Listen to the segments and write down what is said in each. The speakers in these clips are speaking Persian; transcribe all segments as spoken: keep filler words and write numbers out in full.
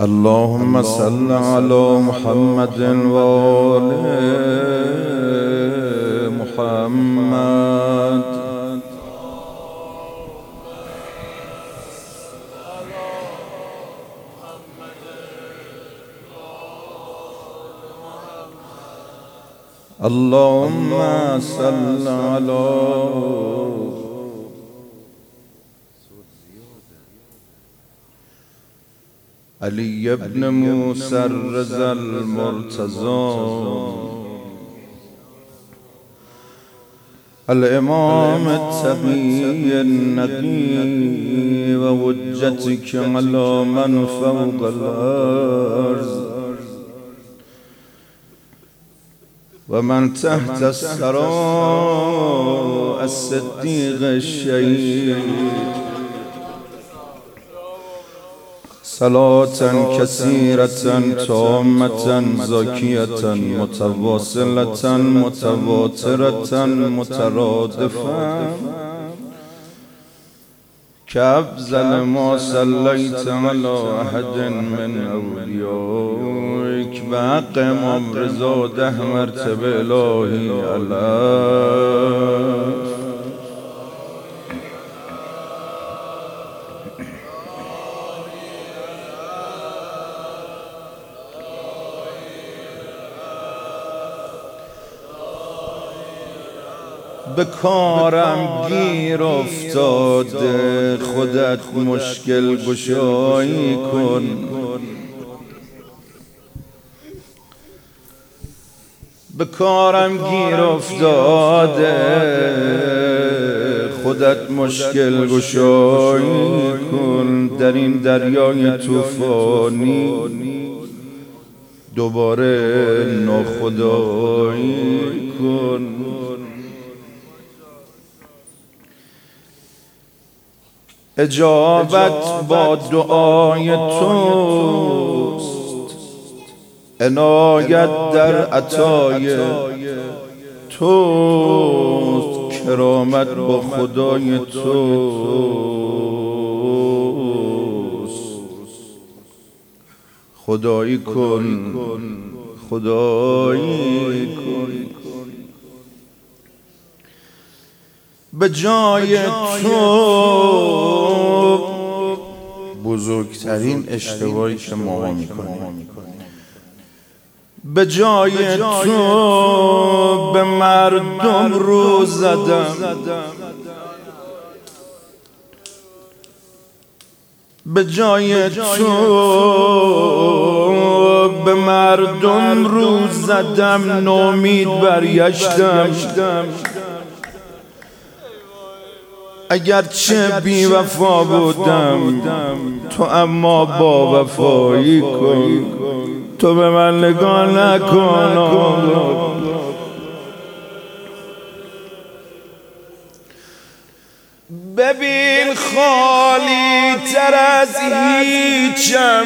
اللهم صل على محمد وآل محمد. اللهم صل على علي بن موسى الرضا المرتضى الإمام التقي النقي وحجتك على من فوق الأرض ومن تحت الثرى الصديق الشهيد صلاة كثيرة تامة زاكية متواصلة متواترة مترادفة كأفضل ما صليت على أحد من أوليائك بحق إمام رضا ده مرتبه الهی علیه. به کارم گیر افتاده خودت مشکل گشایی کن. به کارم گیر افتاده خودت مشکل گشایی کن. در این دریای طوفانی دوباره ناخدایی کن. اجابت با دعای توست، عنایت در عطای توست، کرامت با خدای توست. خدایی کن، خدایی کن. به جای تو بزرگترین اشتباهی که ما میکنیم، به جای تو به مردم رو زدم، به جای تو به مردم رو زدم، نومید برگشتم. اگرچه بی وفا بودم تو اما با وفایی کن. تو به من نگاه نکن. ببین خالی تر از هیچم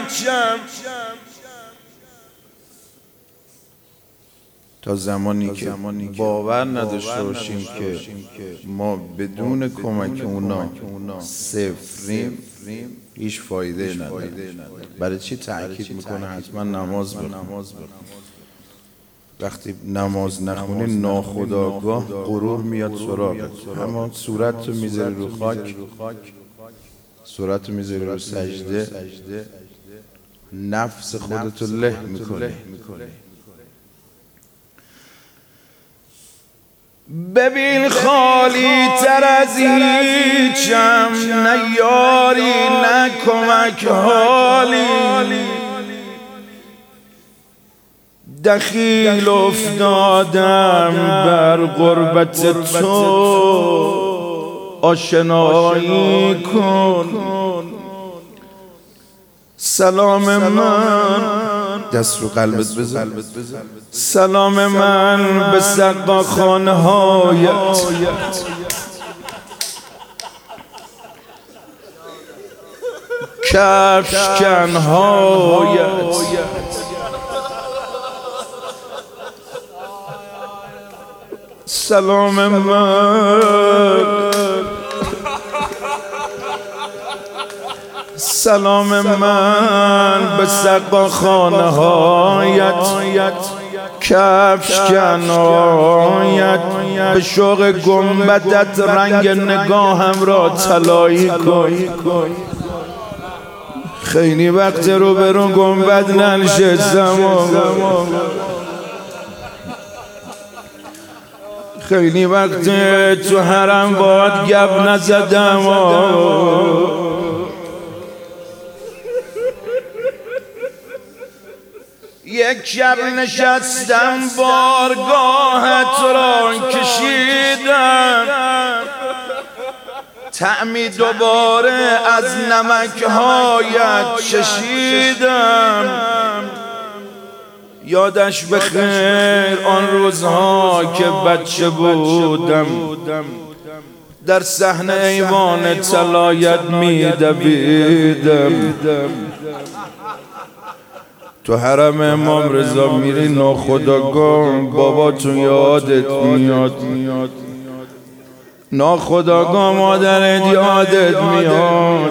تا زمانی که باور نداشته باشیم که ما بدون کمک اونا صفریم هیچ فایده نداره. برای چی تأکید میکنه حتما نماز بخون. وقتی نماز نخونی ناخودآگاه غرور میاد سراغت. اما صورت رو میذاری رو خاک، صورت رو میذاری رو سجده، نفس خودتو له میکنی. ببین خالی تر از هیچم، نه یاری نه کمک حالی. دخیل افتادم بر غربت تو، آشنایی کن. سلام من دست رو قلبت بزن. سلام من به سقاخانه هایت، کفشکن هایت، سلام من سلام من به سقا خانه هایت، کفش کنایت، به شوق گنبدت رنگ نگاهم را طلایی کن. خیلی وقت رو برون گنبد ننشستم، خیلی وقت تو حرم باید گپ نزدم. یک شب نشستم بارگاهت را کشیدم، طعمی دوباره از نمکهایت چشیدم. یادش بخیر آن روزها که بچه بودم، در صحن ایوان طلایت می‌دویدم. تو حرم امام رضا میری ناخودآگاه بابا تو یادت میاد، ناخودآگاه مادرت یادت میاد،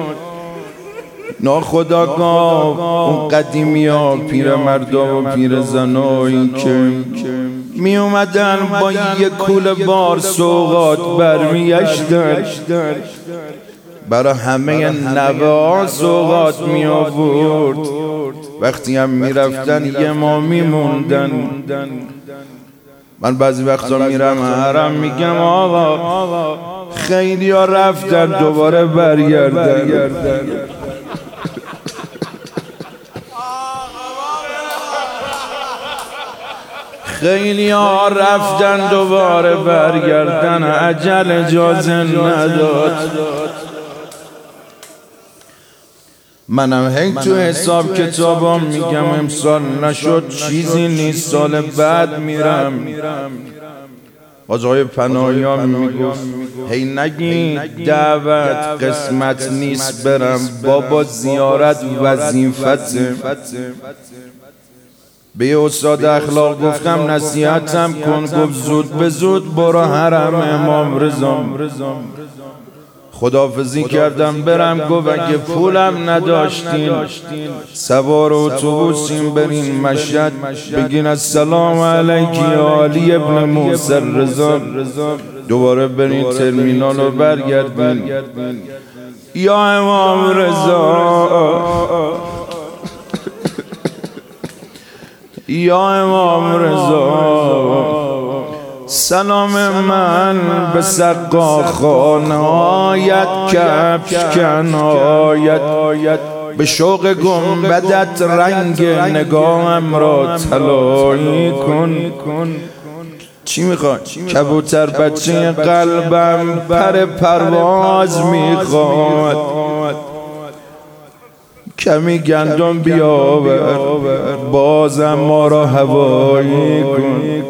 ناخودآگاه اون قدیمی ها پیرمردا و پیرزنایی که می اومدن با یک کوله بار سوغات برمیگشتن، برای همه نوه ها سوغات می آورد. وقتی هم می رفتن یه ما می موندن. من بعضی وقتا میرم حرم میگم آقا خیلی ها رفتن دوباره برگردن. خیلی ها رفتن دوباره برگردن، عجل اجازه نداد. منم هی تو حساب کتابام میگم امسال نشد چیزی نیست، سال بعد میرم. آقای پناهیان میگفت هی نگی دعوت قسمت نیست برم، بابا زیارت وظیفته. به یه استاد اخلاق گفتم نصیحتم کن، گفت زود به زود برو حرم امام رضا. خداحافظی کردم برم، گفت اگه پولم نداشتین سوار اتوبوسیم برین مشهد بگین السلام علیکی علی ابن موسی رضا، دوباره برین ترمینال رو برگردین. یا امام رضا، یا امام رضا، سلام من به سقا خانه‌هایت، کفش کنایت، به شوق گنبدت رنگ نگاهم را طلایی کن. چی میخوای؟ کبوتر بچه قلبم پر پرواز میخواد، کمی گندم بیاور بازم ما را هوایی کن.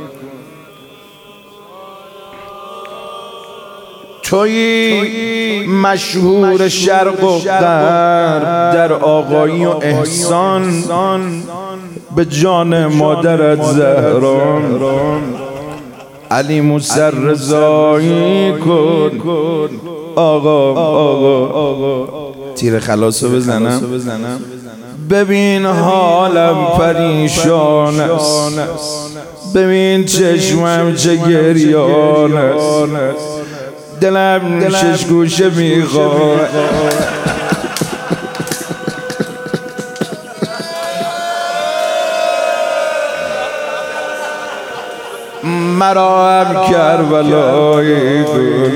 تویی مشهور شرق و غرب در آقایی و احسان، به جان مادرت زهرا علی موسی رضایی کن. آقا آقا تیر خلاصو بزنم، ببین حالم پریشان است، ببین چشمم چه گریان است، دلم شش گوشه میخواد. مرا هم کربلای گل،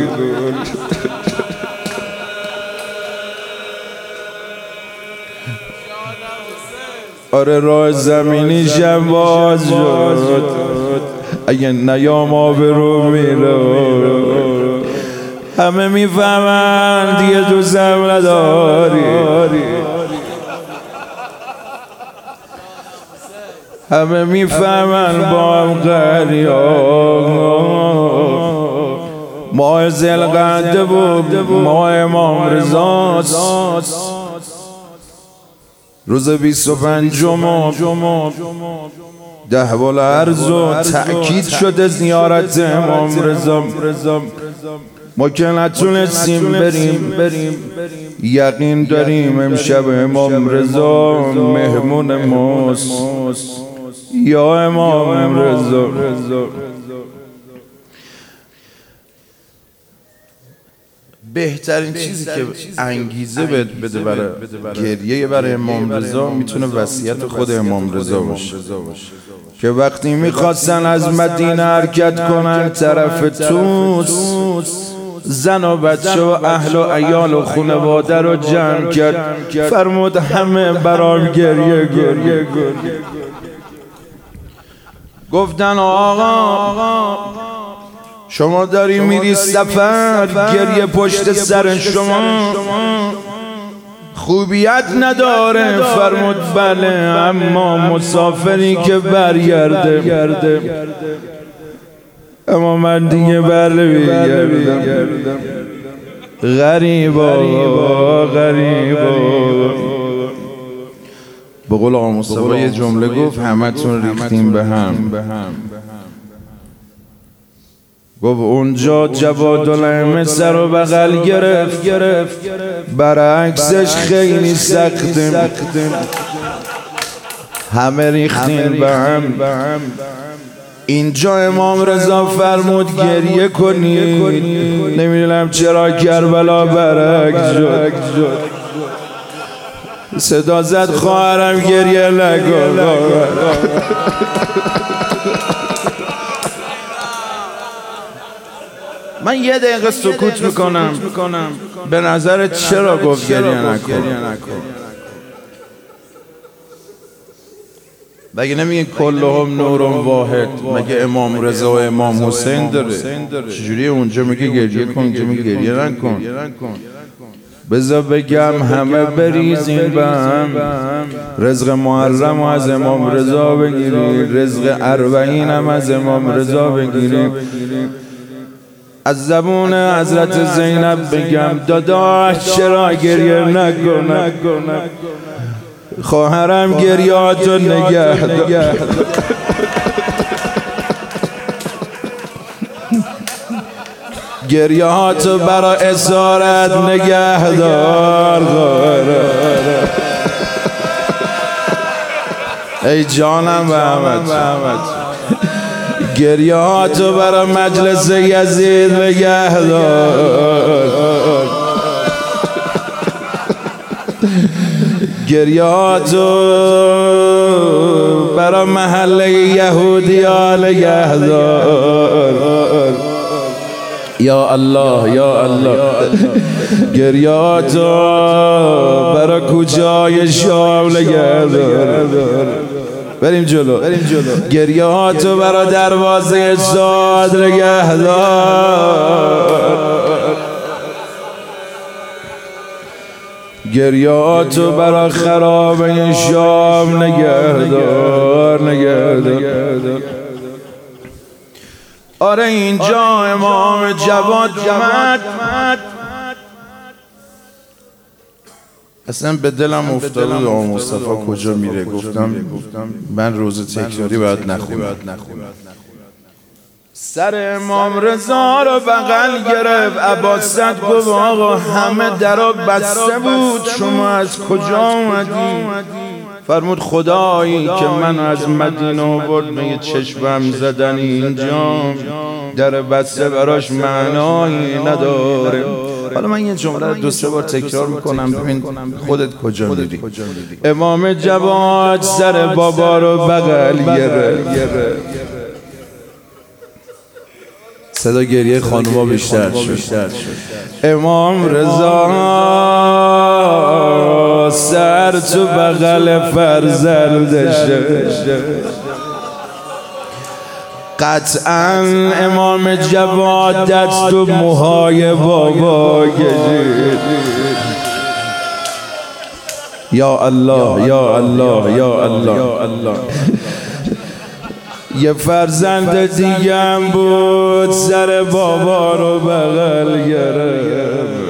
آره راه زمینیشم باز شد، اگه نیام آبرو میره. همه میفهمن دیگه دوستم نداری، همه میفهمن با هم قریان. ماه ذوالقعده بود، ماه امام رضاست، روز بیست و پنجم ده بالعرض و تأکید شده زیارت امام رضا. ما که نتونستیم بریم یقین داریم امشب امام رضا مهمون ماست. یا امام رضا بهترین چیزی که انگیزه بده برای گریه برای امام رضا میتونه وصیت خود امام رضا باشه که وقتی میخواستن از مدینه حرکت کنن طرف توس، زن و بچه و اهل و عیال و خانواده رو جمع کرد، فرمود همه برام گریه گریه گریه. گفتن آقا شما داری میری سفر، گریه پشت سر شما خوبیت نداره. فرمود بله، اما مسافری که برگرده، اما من دیگه برمیگردم. غریبا غریبا. به قول آقا مصطفی یه جمله گفت همه تون ریختیم به هم. گفت اونجا جوادالائمه سر و بغل گرفت، برعکسش خیلی سختیم، همه ریختیم به هم. اینجا امام رضا فرمود گریه کنید. نمیدونم چرا کربلا برعکس شد. صدا زد خواهرم گریه نکن. من یه دقیقه سکوت میکنم. به نظرت چرا گفت گریه نکن؟ مگه نمیگه کلهم نورم واحد؟ مگه امام رضا و امام حسین داره؟ چجوری اونجا میگه گریه کن، اونجا میگه گریه نکن؟ بذار بگم همه بریزیم به هم، رزق محرم از امام رضا بگیریم، رزق اربعین هم از امام رضا بگیریم. از زبون حضرت زینب بگم داداش چرا گریه نکنه؟ خواهرم گریهاتو نگه دار. گریهاتو برا اسارت نگه دار. ای جانم محمد، گریهاتو برا مجلس یزید نگه دار. گریهاتو برا محله یهودیا نگه دار. یا الله یا الله. گریهاتو برا کوچه‌های شام نگه دار. بریم جلو. گریهاتو برا دروازه سعاد نگه دار. گریهاتو برا خرابه شام نگه دار نگه دار. آره اینجا امام جواد اومد. اصلا به دلم افتاده آقا مصطفی کجا میره. گفتم من روز تکراری باید نخونم. سر امام رضا رو بغل گرفت. عباست گفت آقا همه درا بسته بود، شما از کجا آمدی؟ فرمود خدایی که من از مدینه آورد به یه چشمم زدن اینجا در بسته براش معنایی نداره. حالا من یه جمله رو دو سه بار تکرار میکنم ببین خودت کجا میری. امام جواد سر بابا رو بغل گرفت. صدا گریه خانوما بیشتر شد. امام رضا سر تو بغل فرزندشه. قطعا امام جواد دست تو موهای بابا کشید. یا الله یا الله یا الله. یه فرزند دیگه هم بود سر بابا رو بغل گرفت.